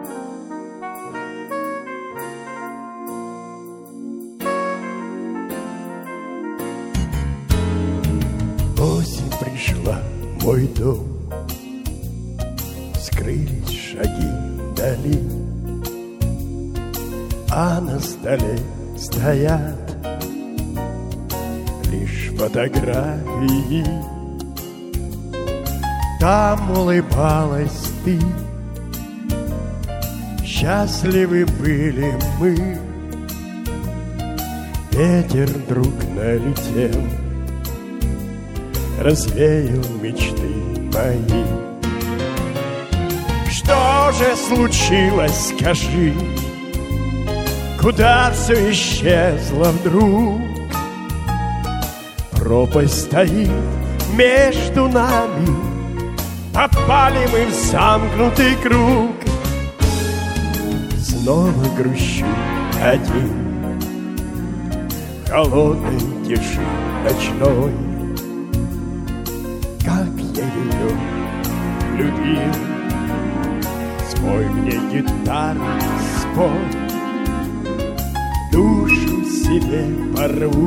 Осень пришла в мой дом, скрылись шаги вдали, а на столе стоят лишь фотографии. Там улыбалась ты, счастливы были мы. Ветер вдруг налетел, развеял мечты мои. Что же случилось, скажи? Куда все исчезло вдруг? Пропасть стоит между нами, попали мы в замкнутый круг. Снова грущу один в холодной тиши ночной. Как я ее любил, спой мне, гитара, спой. Душу себе порву,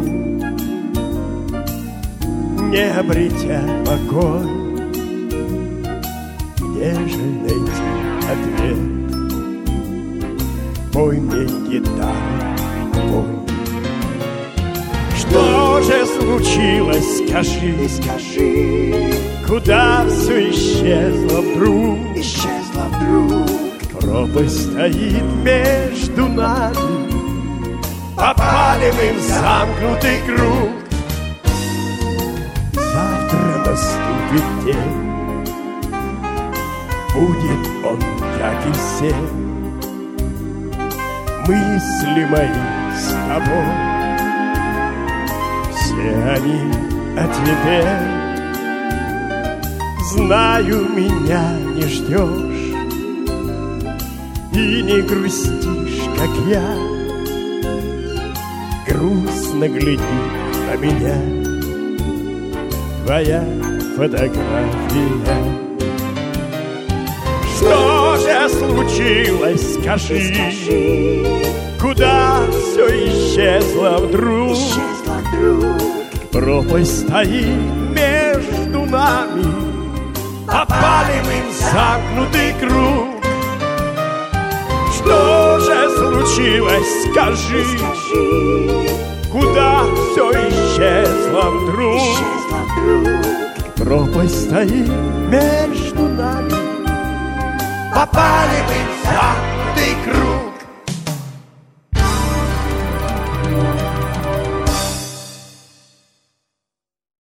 не обретя покой. Где же найти ответ? Пой мне, гитара, пой. Что же случилось, скажи, скажи? Куда все исчезло вдруг? Исчезло вдруг. Пропасть стоит между нами, попали мы в замкнутый круг. Завтра наступит день, будет он, как и все. Мысли мои с тобой, все они о тебе. Знаю, меня не ждешь и не грустишь, как я. Грустно глядит на меня твоя фотография. Что же случилось, скажи? Куда все исчезло вдруг? Пропасть стоит между нами, попали мы в замкнутый круг. Что же случилось, скажи? Куда все исчезло вдруг? Пропасть стоит между нами, попали мы в